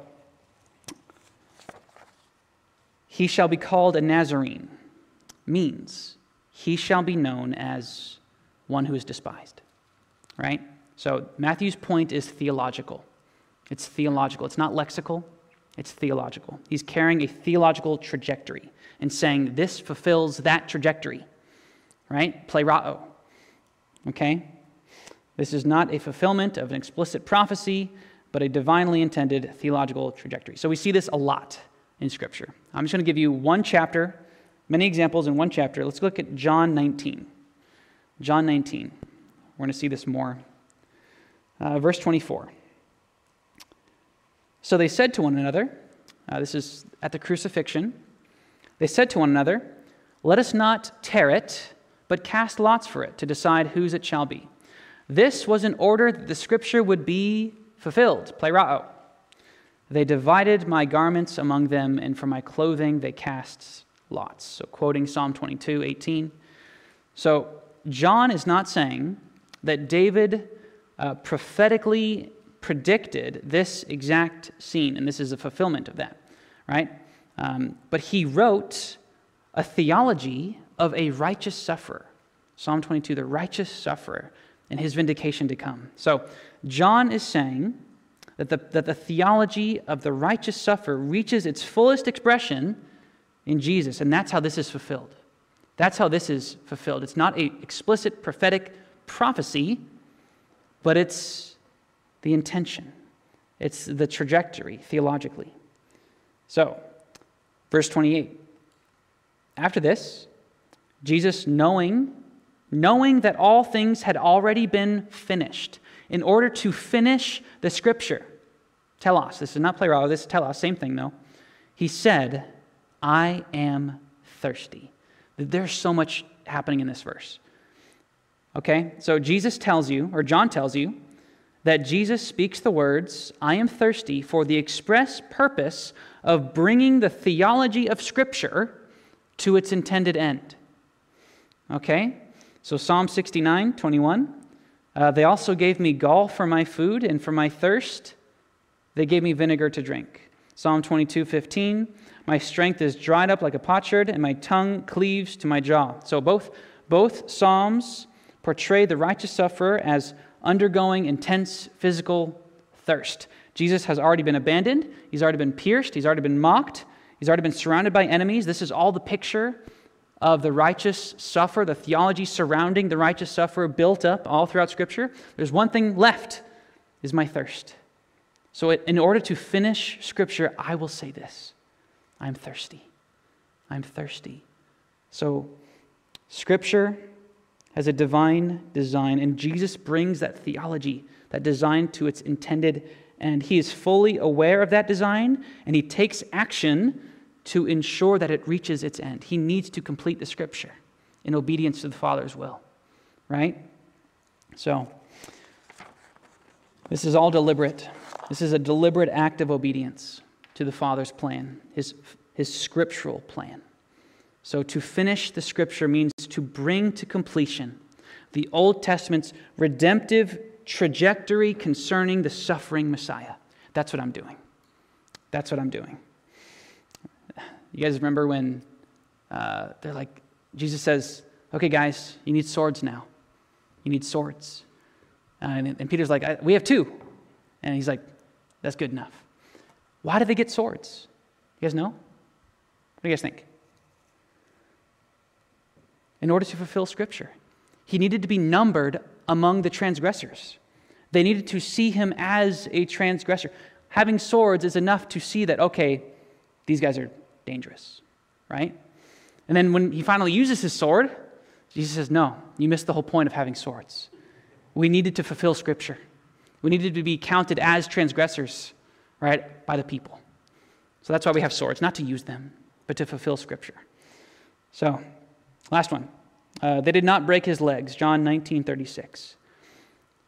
he shall be called a Nazarene means he shall be known as one who is despised. Right? So, Matthew's point is theological. It's theological. It's not lexical. It's theological. He's carrying a theological trajectory and saying this fulfills that trajectory. Right? Plerao. Okay? This is not a fulfillment of an explicit prophecy, but a divinely intended theological trajectory. So we see this a lot in Scripture. I'm just going to give you one chapter, many examples in one chapter. Let's look at John nineteen. John nineteen. We're going to see this more. Uh, verse twenty-four. So they said to one another, uh, this is at the crucifixion, they said to one another, let us not tear it, but cast lots for it to decide whose it shall be. This was in order that the Scripture would be fulfilled. Plerao. They divided my garments among them, and for my clothing they cast lots. So quoting Psalm twenty-two, eighteen. So John is not saying that David uh, prophetically predicted this exact scene, and this is a fulfillment of that, right? Um, but he wrote a theology of a righteous sufferer. Psalm twenty-two, the righteous sufferer, and his vindication to come. So John is saying that the, that the theology of the righteous sufferer reaches its fullest expression in Jesus, and that's how this is fulfilled. That's how this is fulfilled. It's not an explicit prophetic prophecy, but it's the intention. It's the trajectory theologically. So, verse twenty-eight. After this, Jesus, knowing, knowing that all things had already been finished, in order to finish the Scripture, telos, this is not plerao, this is telos, same thing though, he said, I am thirsty. There's so much happening in this verse. Okay, so Jesus tells you, or John tells you, that Jesus speaks the words, I am thirsty, for the express purpose of bringing the theology of Scripture to its intended end. Okay, so Psalm sixty-nine, twenty-one, uh, they also gave me gall for my food, and for my thirst, they gave me vinegar to drink. Psalm twenty-two, fifteen, my strength is dried up like a potsherd, and my tongue cleaves to my jaw. So both, both Psalms portray the righteous sufferer as undergoing intense physical thirst. Jesus has already been abandoned. He's already been pierced. He's already been mocked. He's already been surrounded by enemies. This is all the picture of the righteous sufferer, the theology surrounding the righteous sufferer built up all throughout Scripture. There's one thing left, is my thirst. So in order to finish Scripture, I will say this. I'm thirsty. I'm thirsty. So Scripture has a divine design, and Jesus brings that theology, that design to its intended end. He is fully aware of that design, and he takes action to ensure that it reaches its end. He needs to complete the Scripture in obedience to the Father's will, right? So, this is all deliberate. This is a deliberate act of obedience to the Father's plan, his, his scriptural plan. So to finish the Scripture means to bring to completion the Old Testament's redemptive trajectory concerning the suffering Messiah. That's what I'm doing. That's what I'm doing. You guys remember when uh, they're like, Jesus says, okay, guys, you need swords now. You need swords. Uh, and, and Peter's like, I, we have two. And he's like, that's good enough. Why did they get swords? You guys know? What do you guys think? In order to fulfill Scripture. He needed to be numbered among the transgressors. They needed to see him as a transgressor. Having swords is enough to see that, okay, these guys are dangerous, right? And then when he finally uses his sword, Jesus says, no, you missed the whole point of having swords. We needed to fulfill Scripture. We needed to be counted as transgressors, right, by the people. So that's why we have swords, not to use them, but to fulfill Scripture. So, last one. Uh, they did not break his legs, John nineteen thirty-six.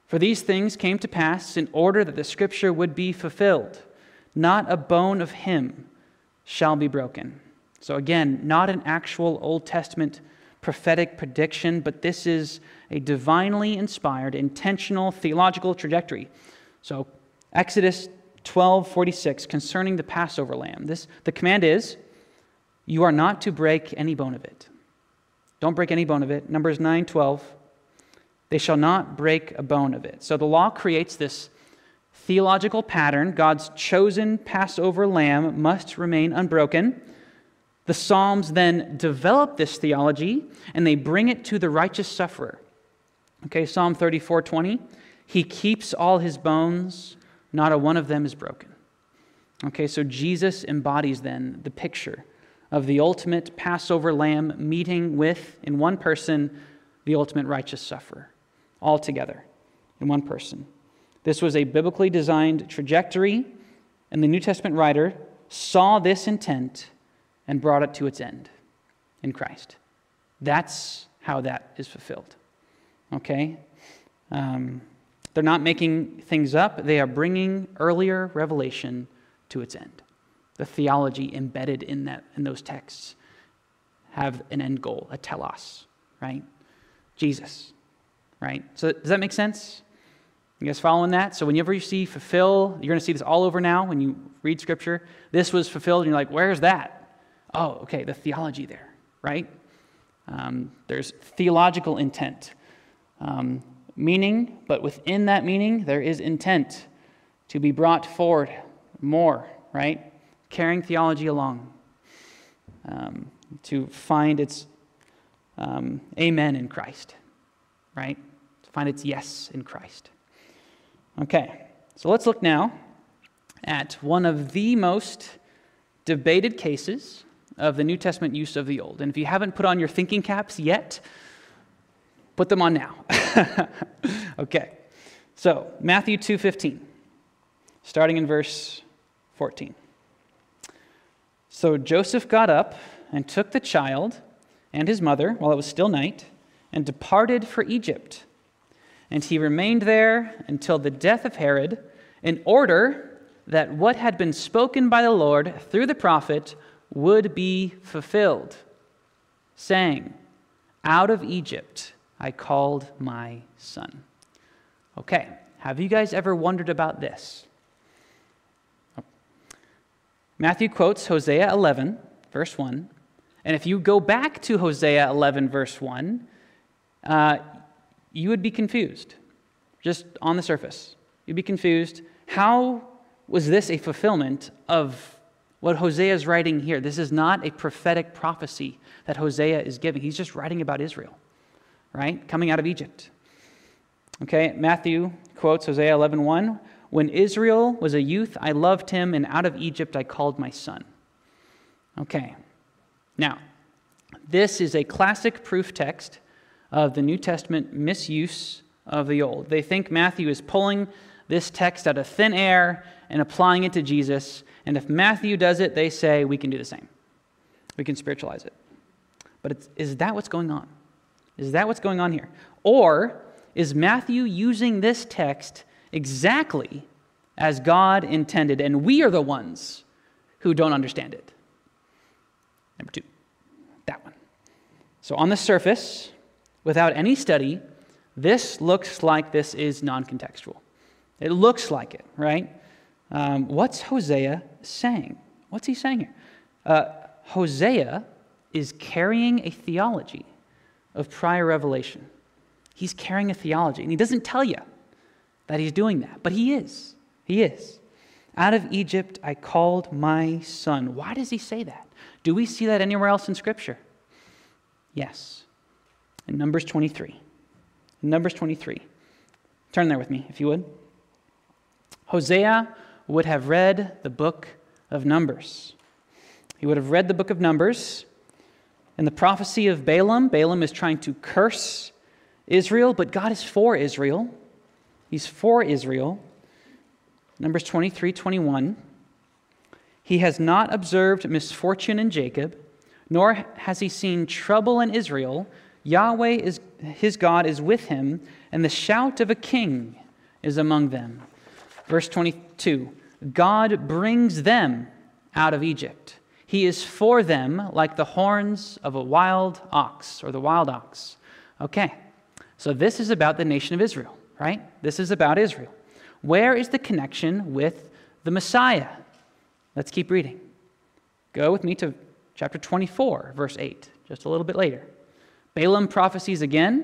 For these things came to pass in order that the scripture would be fulfilled. Not a bone of him shall be broken. So again, not an actual Old Testament prophetic prediction, but this is a divinely inspired, intentional theological trajectory. So Exodus twelve forty-six, concerning the Passover lamb. This, the command is, you are not to break any bone of it. Don't break any bone of it. Numbers nine twelve, they shall not break a bone of it. So the law creates this theological pattern. God's chosen Passover lamb must remain unbroken. The Psalms then develop this theology, and they bring it to the righteous sufferer. Okay, Psalm thirty-four twenty, he keeps all his bones, not a one of them is broken. Okay, so Jesus embodies then the picture of the ultimate Passover lamb meeting with, in one person, the ultimate righteous sufferer, all together in one person. This was a biblically designed trajectory, and the New Testament writer saw this intent and brought it to its end in Christ. That's how that is fulfilled. Okay? Um, they're not making things up. They are bringing earlier revelation to its end. The theology embedded in that in those texts have an end goal, a telos, right? Jesus, right? So does that make sense? You guys following that? So whenever you see fulfill, you're going to see this all over now when you read Scripture. This was fulfilled, and you're like, where's that? Oh, okay, the theology there, right? Um, there's theological intent. Um, meaning, but within that meaning, there is intent to be brought forward more, right? Carrying theology along um, to find its um, amen in Christ, right? To find its yes in Christ. Okay, so let's look now at one of the most debated cases of the New Testament use of the Old. And if you haven't put on your thinking caps yet, put them on now. Okay, so Matthew two fifteen, starting in verse fourteen. So Joseph got up and took the child and his mother while it was still night and departed for Egypt. And he remained there until the death of Herod, in order that what had been spoken by the Lord through the prophet would be fulfilled, saying, out of Egypt I called my son. Okay, have you guys ever wondered about this? Matthew quotes Hosea eleven, verse one. And if you go back to Hosea eleven, verse one, uh, you would be confused, just on the surface. You'd be confused. How was this a fulfillment of what Hosea is writing here? This is not a prophetic prophecy that Hosea is giving. He's just writing about Israel, right? Coming out of Egypt. Okay, Matthew quotes Hosea eleven one. When Israel was a youth, I loved him, and out of Egypt I called my son. Okay, now, this is a classic proof text of the New Testament misuse of the Old. They think Matthew is pulling this text out of thin air and applying it to Jesus, and if Matthew does it, they say we can do the same. We can spiritualize it. But it's, is that what's going on? Is that what's going on here? Or is Matthew using this text exactly as God intended, and we are the ones who don't understand it? Number two, that one. So on the surface, without any study, this looks like this is non-contextual. It looks like it, right? Um, what's Hosea saying? What's he saying here? Uh, Hosea is carrying a theology of prior revelation. He's carrying a theology, and he doesn't tell you that he's doing that, but he is. He is. Out of Egypt I called my son. Why does he say that? Do we see that anywhere else in Scripture? Yes. In Numbers twenty-three. In Numbers twenty-three. Turn there with me, if you would. Hosea would have read the book of Numbers. He would have read the book of Numbers. In the prophecy of Balaam, Balaam is trying to curse Israel, but God is for Israel. He's for Israel. Numbers twenty-three twenty-one. He has not observed misfortune in Jacob, nor has he seen trouble in Israel. Yahweh is his God is with him, and the shout of a king is among them. Verse twenty-two, God brings them out of Egypt. He is for them like the horns of a wild ox, or the wild ox. Okay, so this is about the nation of Israel, right? This is about Israel. Where is the connection with the Messiah? Let's keep reading. Go with me to chapter twenty-four, verse eight, just a little bit later. Balaam prophesies again.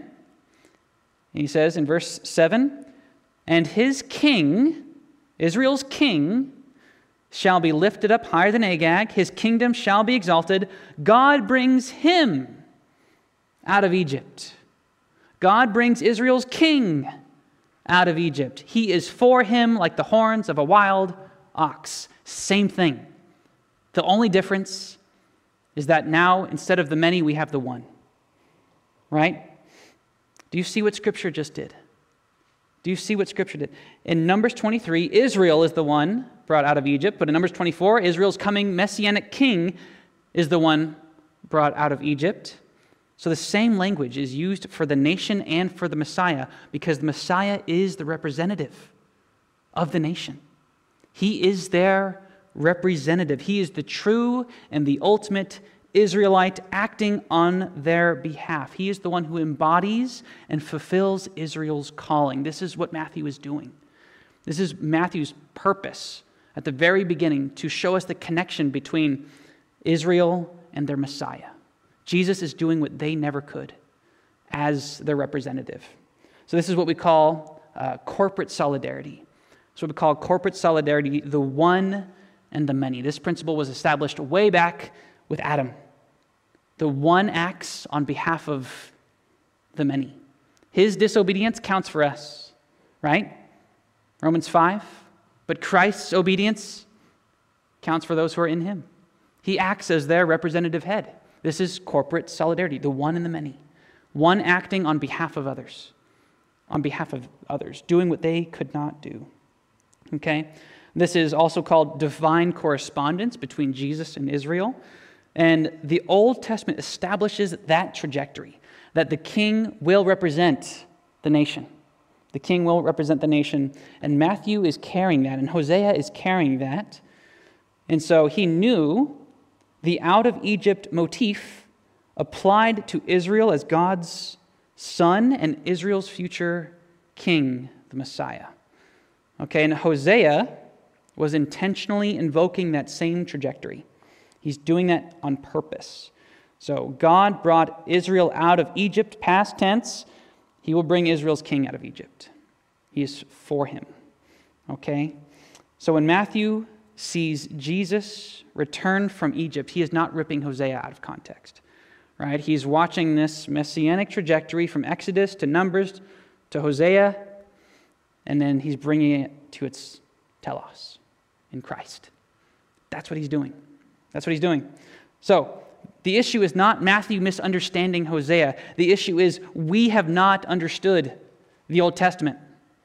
And he says in verse seven, and his king, Israel's king, shall be lifted up higher than Agag. His kingdom shall be exalted. God brings him out of Egypt. God brings Israel's king out of Egypt. He is for him like the horns of a wild ox. Same thing. The only difference is that now, instead of the many, we have the one. Right? Do you see what Scripture just did? Do you see what Scripture did? In Numbers twenty-three, Israel is the one brought out of Egypt, but in Numbers twenty-four, Israel's coming messianic king is the one brought out of Egypt. So the same language is used for the nation and for the Messiah, because the Messiah is the representative of the nation. He is their representative. He is the true and the ultimate Israelite acting on their behalf. He is the one who embodies and fulfills Israel's calling. This is what Matthew is doing. This is Matthew's purpose at the very beginning, to show us the connection between Israel and their Messiah. Jesus is doing what they never could as their representative. So this is what we call uh, corporate solidarity. So what we call corporate solidarity, the one and the many. This principle was established way back with Adam. The one acts on behalf of the many. His disobedience counts for us, right? Romans five. But Christ's obedience counts for those who are in him. He acts as their representative head. This is corporate solidarity, the one and the many. One acting on behalf of others, on behalf of others, doing what they could not do. Okay? This is also called divine correspondence between Jesus and Israel. And the Old Testament establishes that trajectory, that the king will represent the nation. The king will represent the nation, and Matthew is carrying that, and Hosea is carrying that. And so he knew the out of Egypt motif applied to Israel as God's son and Israel's future king, the Messiah. Okay, and Hosea was intentionally invoking that same trajectory. He's doing that on purpose. So God brought Israel out of Egypt, past tense. He will bring Israel's king out of Egypt. He is for him. Okay? So when Matthew sees Jesus return from Egypt, he is not ripping Hosea out of context. Right? He's watching this messianic trajectory from Exodus to Numbers to Hosea, and then he's bringing it to its telos in Christ. That's what he's doing. That's what he's doing. So, the issue is not Matthew misunderstanding Hosea. The issue is we have not understood the Old Testament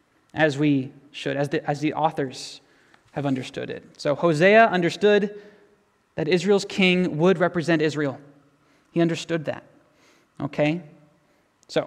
as we should, as the, as the authors have understood it. So, Hosea understood that Israel's king would represent Israel. He understood that. Okay? So,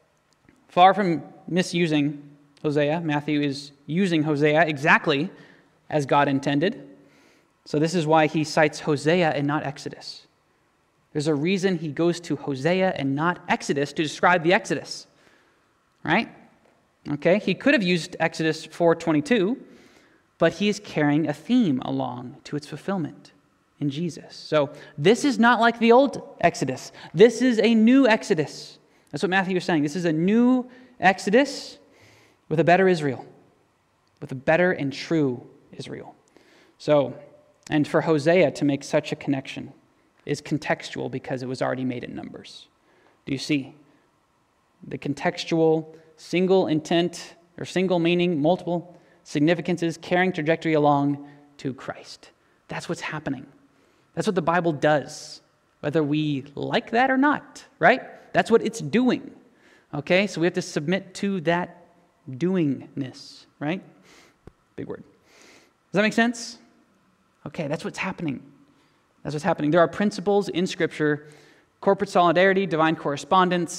far from misusing Hosea, Matthew is using Hosea exactly as God intended. So this is why he cites Hosea and not Exodus. There's a reason he goes to Hosea and not Exodus to describe the Exodus. Right? Okay, he could have used Exodus four twenty-two, but he is carrying a theme along to its fulfillment in Jesus. So this is not like the old Exodus. This is a new Exodus. That's what Matthew is saying. This is a new Exodus with a better Israel, with a better and true Israel. So, and for Hosea to make such a connection is contextual because it was already made in Numbers. Do you see? The contextual, single intent, or single meaning, multiple significances, carrying trajectory along to Christ. That's what's happening. That's what the Bible does, whether we like that or not, right? That's what it's doing. Okay, so we have to submit to that doingness, right? Big word. Does that make sense? Okay, that's what's happening. That's what's happening. There are principles in Scripture, corporate solidarity, divine correspondence,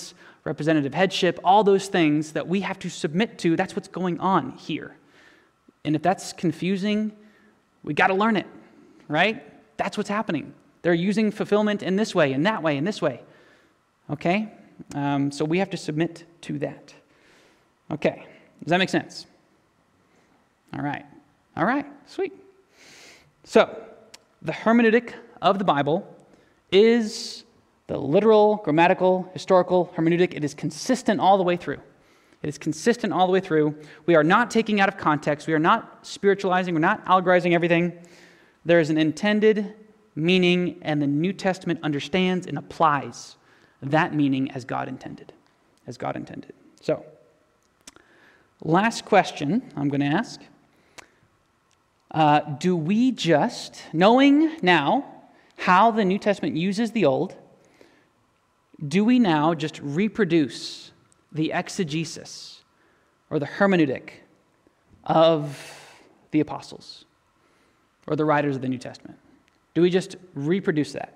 representative headship, all those things that we have to submit to. That's what's going on here. And if that's confusing, we got to learn it, right? That's what's happening. They're using fulfillment in this way, in that way, in this way. Okay? Um, so we have to submit to that. Okay. Does that make sense? All right. All right. Sweet. So, the hermeneutic of the Bible is the literal, grammatical, historical hermeneutic. It is consistent all the way through. It is consistent all the way through. We are not taking out of context. We are not spiritualizing. We're not allegorizing everything. There is an intended meaning, and the New Testament understands and applies that meaning as God intended. As God intended. So, last question I'm going to ask. Uh, do we just, knowing now how the New Testament uses the Old, do we now just reproduce the exegesis or the hermeneutic of the apostles or the writers of the New Testament? Do we just reproduce that?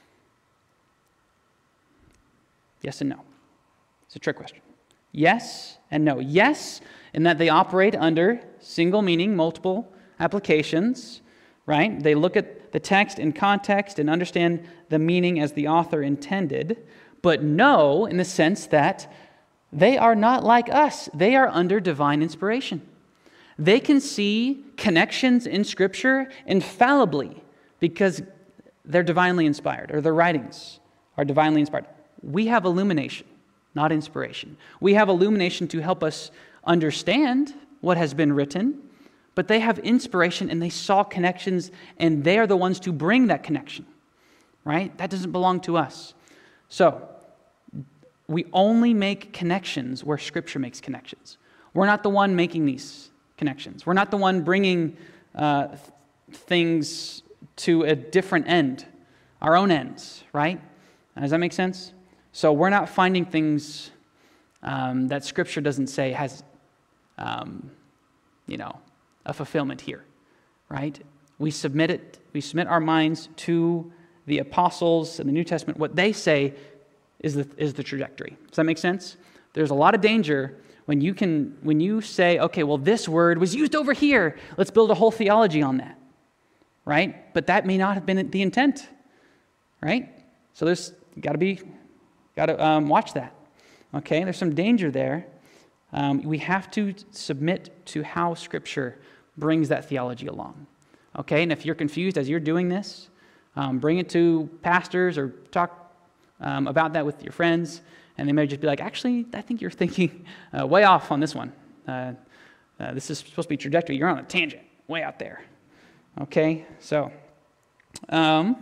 Yes and no. It's a trick question. Yes and no. Yes, in that they operate under single meaning, multiple applications, right? They look at the text in context and understand the meaning as the author intended, but no, in the sense that they are not like us. They are under divine inspiration. They can see connections in Scripture infallibly because they're divinely inspired, or their writings are divinely inspired. We have illumination, not inspiration. We have illumination to help us understand what has been written, but they have inspiration and they saw connections, and they are the ones to bring that connection, right? That doesn't belong to us. So, we only make connections where Scripture makes connections. We're not the one making these connections. We're not the one bringing uh, th- things to a different end, our own ends, right? Does that make sense? So we're not finding things um, that Scripture doesn't say has, um, you know, a fulfillment here, right? We submit it, we submit our minds to the apostles and the New Testament. What they say is the, is the trajectory. Does that make sense? There's a lot of danger when you can, when you say, okay, well, this word was used over here. Let's build a whole theology on that, right? But that may not have been the intent, right? So there's got to be, got to um, watch that, okay? There's some danger there. Um, we have to submit to how Scripture brings that theology along, okay? And if you're confused as you're doing this, um, bring it to pastors or talk um, about that with your friends, and they may just be like, actually, I think you're thinking uh, way off on this one. Uh, uh, this is supposed to be trajectory. You're on a tangent, way out there, okay? So, um,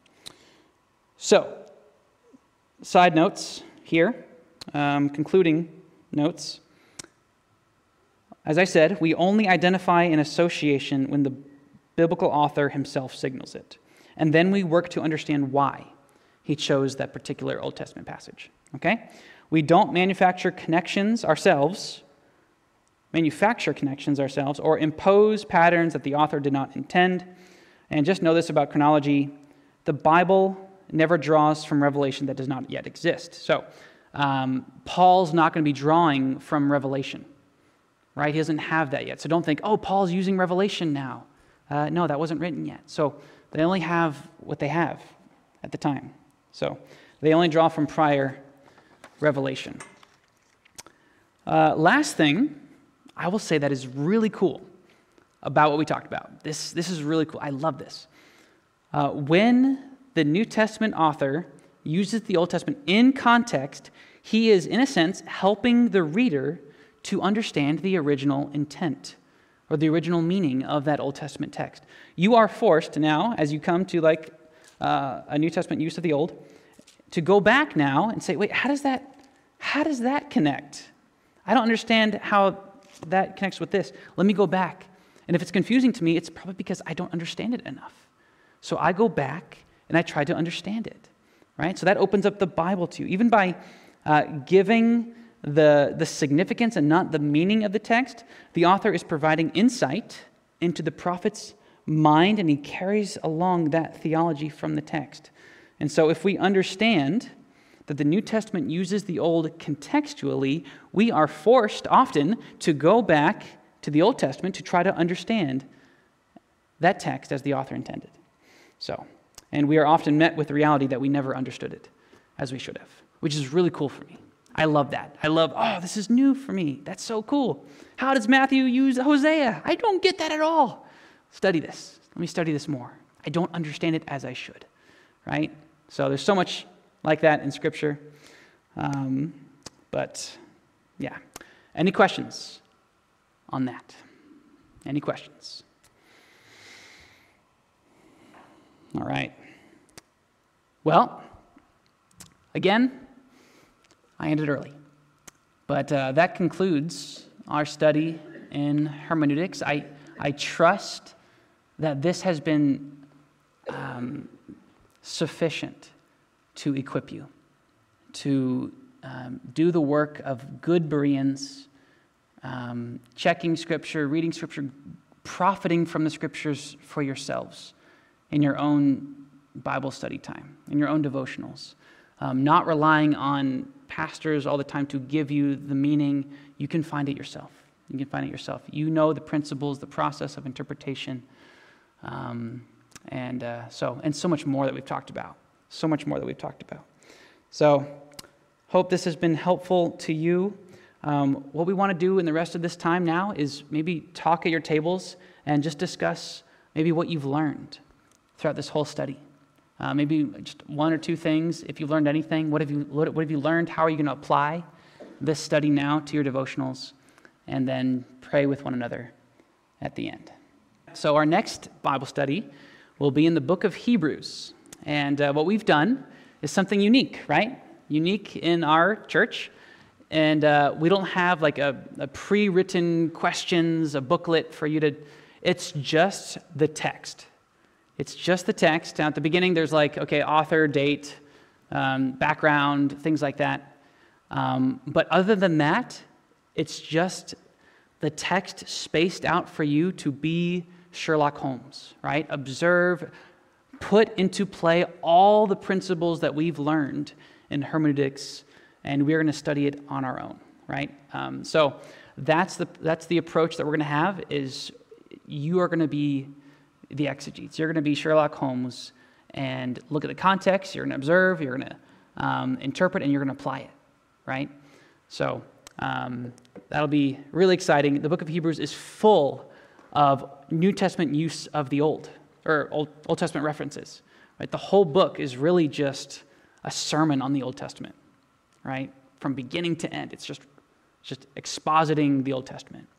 so side notes here, um, concluding notes. As I said, we only identify an association when the biblical author himself signals it. And then we work to understand why he chose that particular Old Testament passage. Okay? We don't manufacture connections ourselves, manufacture connections ourselves, or impose patterns that the author did not intend. And just know this about chronology: the Bible never draws from revelation that does not yet exist. So, um, Paul's not going to be drawing from Revelation. Right? He doesn't have that yet. So don't think, oh, Paul's using Revelation now. Uh, no, that wasn't written yet. So they only have what they have at the time. So they only draw from prior revelation. Uh, last thing I will say that is really cool about what we talked about. This, this is really cool. I love this. Uh, when the New Testament author uses the Old Testament in context, he is, in a sense, helping the reader to understand the original intent or the original meaning of that Old Testament text. You are forced now, as you come to like uh, a New Testament use of the Old, to go back now and say, wait, how does that, how does that connect? I don't understand how that connects with this. Let me go back. And if it's confusing to me, it's probably because I don't understand it enough. So I go back and I try to understand it, right? So that opens up the Bible to you. Even by uh, giving the, the significance and not the meaning of the text, the author is providing insight into the prophet's mind, and he carries along that theology from the text. And so if we understand that the New Testament uses the Old contextually, we are forced often to go back to the Old Testament to try to understand that text as the author intended. So, and we are often met with the reality that we never understood it as we should have, which is really cool for me. I love that. I love, oh, this is new for me. That's so cool. How does Matthew use Hosea? I don't get that at all. Study this. Let me study this more. I don't understand it as I should, right? So there's so much like that in Scripture. Um, but, yeah. Any questions on that? Any questions? All right. Well, again, I ended early. But uh, that concludes our study in hermeneutics. I, I trust that this has been um, sufficient to equip you to um, do the work of good Bereans, um, checking Scripture, reading Scripture, profiting from the Scriptures for yourselves in your own Bible study time, in your own devotionals, um, not relying on pastors all the time to give you the meaning. You can find it yourself. You can find it yourself. You know the principles, the process of interpretation, um, and uh, so and so much more that we've talked about. So much more that we've talked about. So, hope this has been helpful to you. Um, what we want to do in the rest of this time now is maybe talk at your tables and just discuss maybe what you've learned throughout this whole study. Uh, maybe just one or two things. If you've learned anything, what have you what, what have you learned? How are you going to apply this study now to your devotionals? And then pray with one another at the end. So our next Bible study will be in the book of Hebrews. And uh, what we've done is something unique, right? Unique in our church. And uh, we don't have like a, a pre-written questions, a booklet for you to... It's just the text. It's just the text. Now, at the beginning, there's like, okay, author, date, um, background, things like that. Um, but other than that, it's just the text spaced out for you to be Sherlock Holmes, right? Observe, put into play all the principles that we've learned in hermeneutics, and we're going to study it on our own, right? Um, so that's the that's the approach that we're going to have. Is you are going to be the exegetes. You're going to be Sherlock Holmes and look at the context. You're going to observe. You're going to um, interpret, and you're going to apply it, right? So um, that'll be really exciting. The book of Hebrews is full of New Testament use of the Old, or Old, Old Testament references, right? The whole book is really just a sermon on the Old Testament, right? From beginning to end, it's just, just expositing the Old Testament.